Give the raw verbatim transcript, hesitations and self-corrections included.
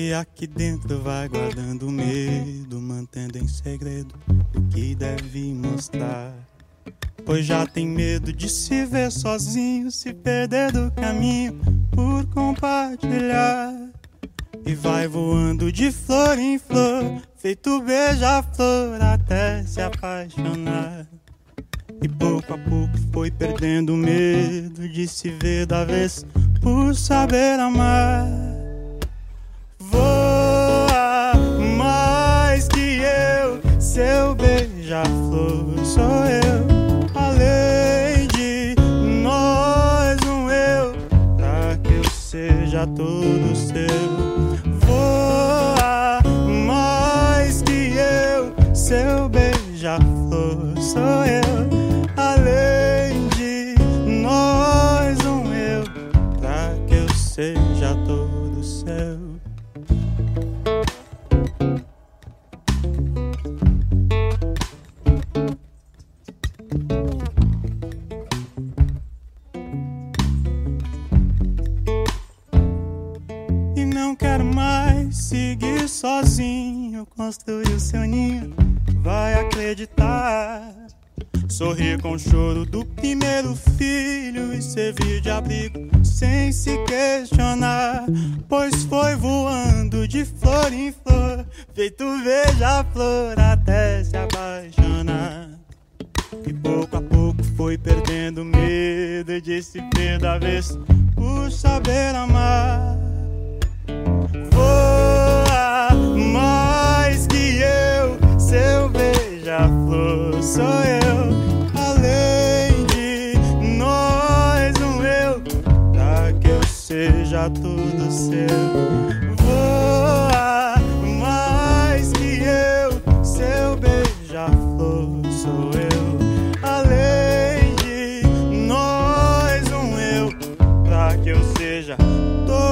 que aqui dentro vai guardando medo, mantendo em segredo o que deve mostrar. Pois já tem medo de se ver sozinho, se perder do caminho por compartilhar. E vai voando de flor em flor, feito beija-flor até se apaixonar. E pouco a pouco foi perdendo o medo de se ver da vez por saber amar. Voa mais que eu, seu beija-flor sou eu. Além de nós, um eu, pra que eu seja todo seu. Voa mais que eu, seu beija-flor sou eu. Além de nós, um eu, pra que eu seja todo seu. E não quero mais seguir sozinho, construir o seu ninho, vai acreditar. Sorrir com o choro do primeiro filho e servir de abrigo sem se questionar. Pois foi voando de flor em flor, feito beija-flor até se apaixonar. E pouco a pouco foi perdendo medo de se ver da vez por saber amar. Voa mais que eu, seu beija-flor sou eu. Além de nós, um eu, pra que eu seja tudo seu. Voa mais que eu, seu beija-flor sou eu. Além de nós, um eu, pra que eu seja todo